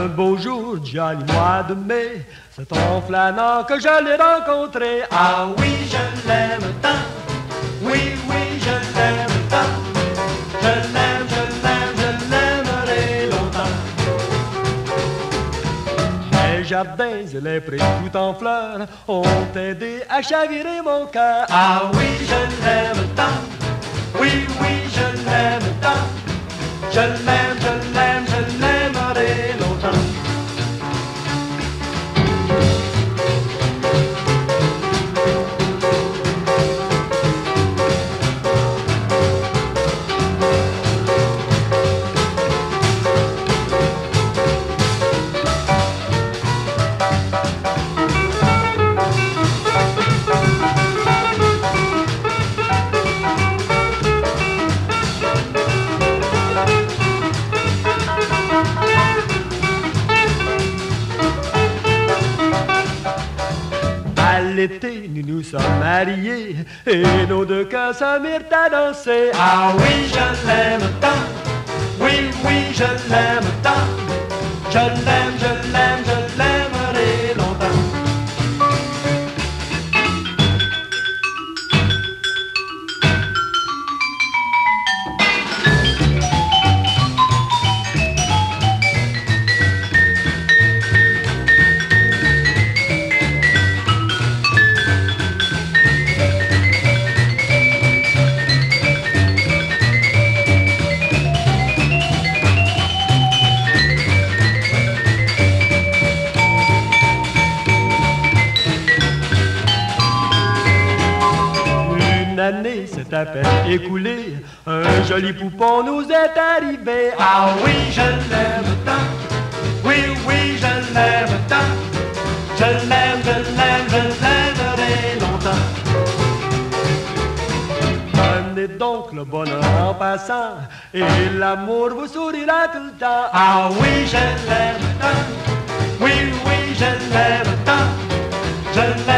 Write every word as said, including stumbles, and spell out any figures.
Un beau jour, joli mois de mai, c'est en flânant que je l'ai rencontré. Ah oui, je l'aime tant, oui, oui, je l'aime tant. Je l'aime, je l'aime, je l'aimerai longtemps. Les jardins et les prés tout en fleurs ont aidé à chavirer mon cœur. Ah oui, je l'aime tant, oui, oui, je l'aime tant. Je l'aime, je l'aime, je l'aimerai longtemps. À l'été, nous nous sommes mariés et nos deux cœurs se mirent à danser. Ah oui, je l'aime tant, oui, oui, je l'aime tant. Je l'aime, je l'aime, je l'aimerai longtemps. Une année s'est à peine écoulée, un joli poupon nous est arrivé. Ah oui, je l'aime tant, oui, oui, je l'aime tant. Je l'aime, je l'aime, je l'aimerai longtemps. Prenez donc le bonheur en passant et l'amour vous sourira tout le temps. Ah oui, je l'aime tant, oui, oui, je l'aime tant. Je l'aime.